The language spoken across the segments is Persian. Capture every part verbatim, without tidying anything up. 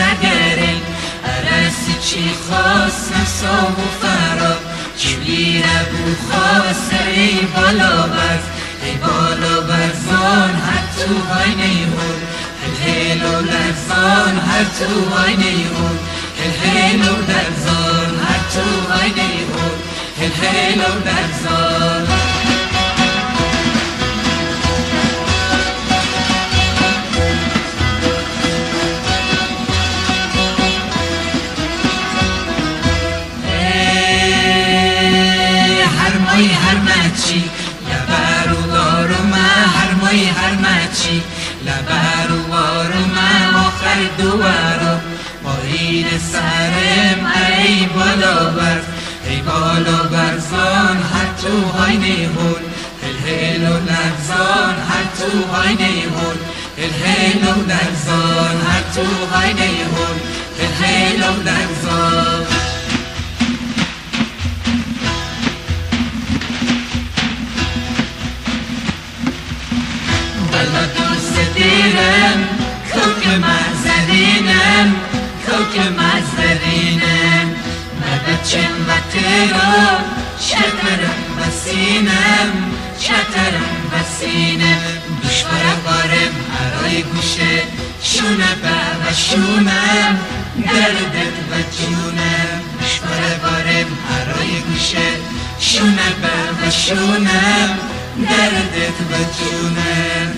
سگرین عرصی چی خواست نفسا و فرا چلی ربو خواست ای بالا برز ای بالا برزان هر تو های نیهون هل هلو لرزان هر تو های نیهون هل هلو لرزان هر تو های نیهون هل هلو لرزان هرمای هرمچی لبرو وارو ما هرمای هرمچی لبرو وارو ما آخر دوارو پایین سرم ای بالا برز ای بالا برزان هر تو های نیهون هل هلو لرزان هر تو های نیهون هل هلو لرزان هر تو های نیهون هل هلو لرزان بلا دوست دیرم کوک مزرینم کوک مزرینم مبچم و تیرا شترم بسینم شترم بسینم بشوار بارم هرای گوشه شونه به و شونم دردت و جونم بشوار بارم هرای گوشه شونه به و شونم دردت و جونم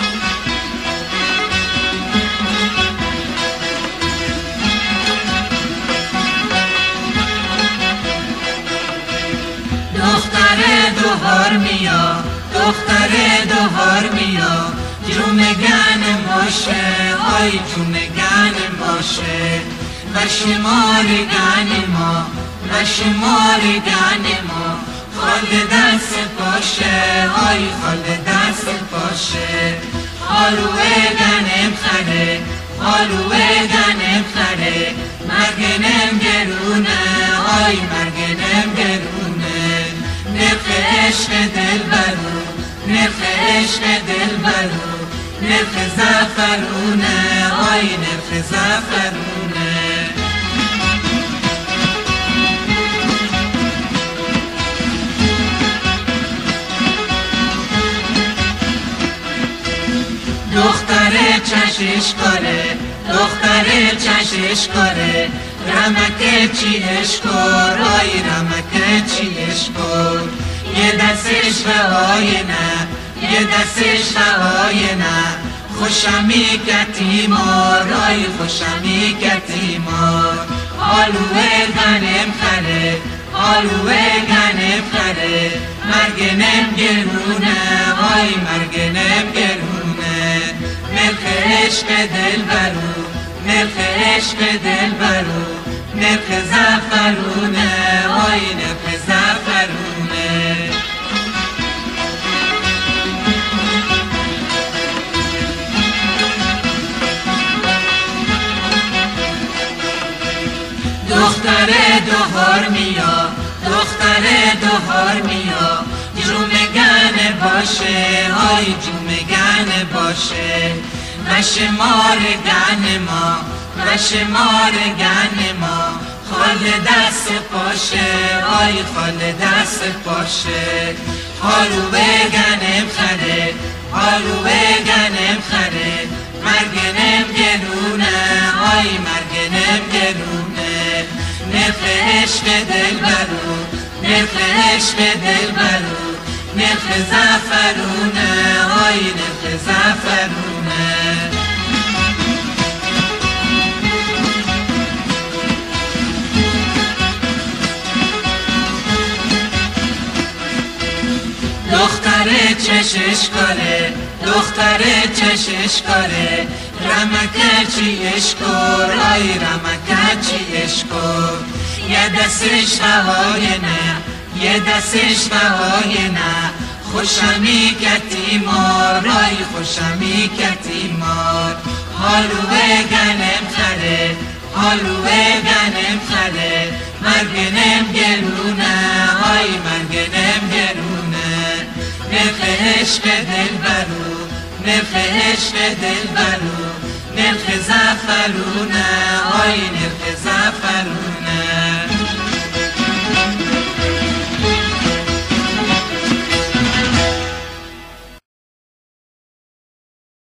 دختر دوهار میا دختر دوهار میا جومگن ماشه آی جومگن ماشه و شمارگن ما و شمارگن ما خال دست پاشه آی خال دست پاشه آلوه گنم خره آلوه گنم خره مرگنم گرونه آی مرگنم گرونه نرخ عشق دل برو نرخ عشق دل برو نرخ زفرونه آی نرخ زفرونه دختر چشش کاره دختر چشش کاره رمک چیش کار آی رمک چیش کار یه دستش و آینه یه دستش و آینه خوشمی کتیمار آی خوشمی کتیمار آلوه گنم خره آلوه گنم خره مرگنم گرونه آی مرگنم گرونه نرخ عشق دل برو نرخ عشق دل برو نرخ زفرونه آی نرخ زفرونه دختر دوهار میا دختر دوهار میا جومگن باشه آی جومگن باشه و شمارگن ما و شمارگن ما خال دست پاشه آی خال دست پاشه آلوه گنم خره آلوه گنم خره مرگنم گرونه آی مرگنم گرونه نرخ عشق دل برو نرخ عشق دل برو نرخ زفرونه آی نرخ زفرونه دختر چشش کاره دختر چشش کاره رمک چیش کار آی رمک چیش کار یه دستش هوای نه یه دستش هوای نه خوشمی کتیمار آی خوشمی کتیمار آلوه گنم خره آلوه گنم خره مرگنم گرونه آی مرگنم گرونه نرخ عشق دل برو نرخ عشق دل برو دل خزفلونه آینه